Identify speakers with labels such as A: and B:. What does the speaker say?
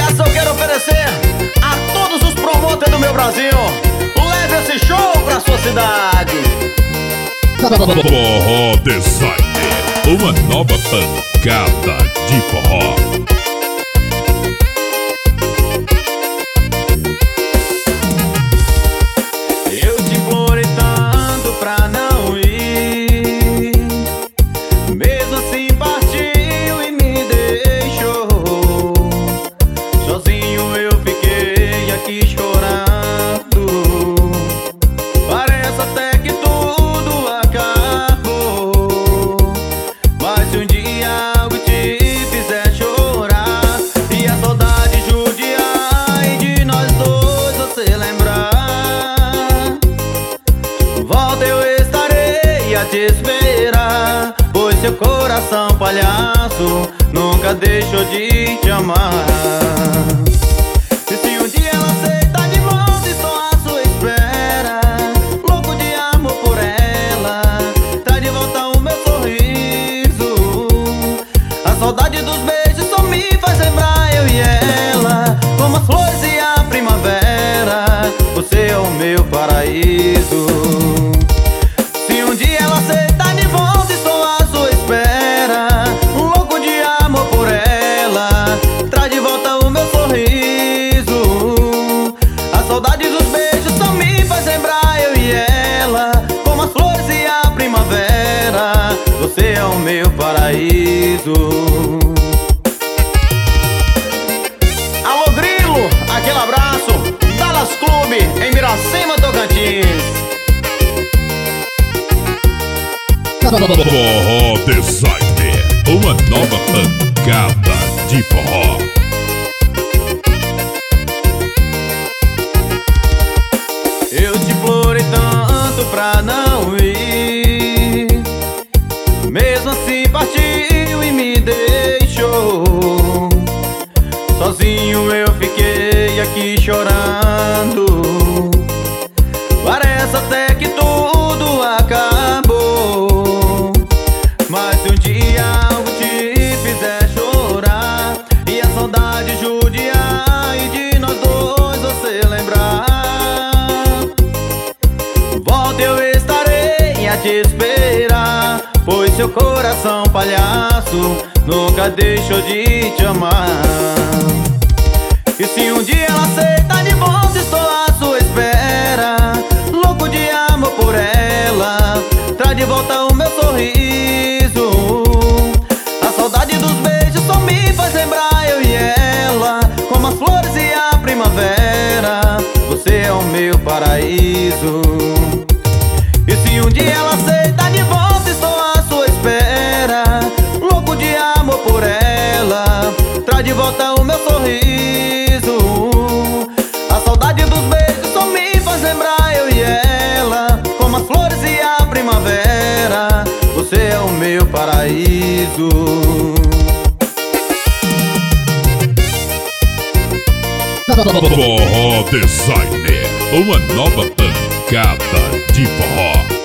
A: essa eu quero oferecer a todos os promotores do meu Brasil. Leve esse show pra sua cidade.
B: Forró Designer, uma nova pancada de forró.
A: Eu te implorei tanto pra não ir, mesmo assim partiu e me deixou. Sozinho eu fiquei aqui chorando. Parece até que tudo acabou, mas se um dia algo te fizer chorar e a saudade judiar e de nós dois você lembrar, volta, eu estarei a te esperar, pois seu coração palhaço nunca deixou de te amar. E se um dia ela aceita de volta, estou à sua espera, louco de amor por ela, traz de volta o meu sorriso. A saudade dos beijos só me faz lembrar eu e ela, como as flores e a primavera, você é o meu paraíso. Se um dia ela aceitar de volta, estou à sua espera, louco de amor por ela, traz de volta o meu sorriso. A saudade dos beijos só me faz lembrar eu e ela, como as flores e a primavera, você é o meu paraíso. Alô Grilo, aquele abraço, Dallas Clube, em Miracema, Tocantins.
B: Forró Designer, uma nova pancada de forró.
A: Eu te implorei tanto pra não ir, mesmo assim partiu e me deixou. Sozinho eu fiquei aqui chorando. Parece até que tudo acabou, mas se um dia algo te fizer chorar e a saudade judiar e de nós dois você lembrar, volta, eu estarei a te esperar, pois seu coração palhaço nunca deixou de te amar. E se um dia ela aceita de volta, estou à sua espera, louco de amor por ela, traz de volta o meu sorriso. A saudade dos beijos só me faz lembrar eu e ela, como as flores e a primavera, você é o meu paraíso. E se um dia ela aceita de volta, estou à sua espera, louco de amor por ela, traz de volta o meu sorriso. A saudade dos beijos só me faz lembrar eu e ela, como as flores e a primavera, você é o meu paraíso.
B: Forró Designer, uma nova pancada de forró.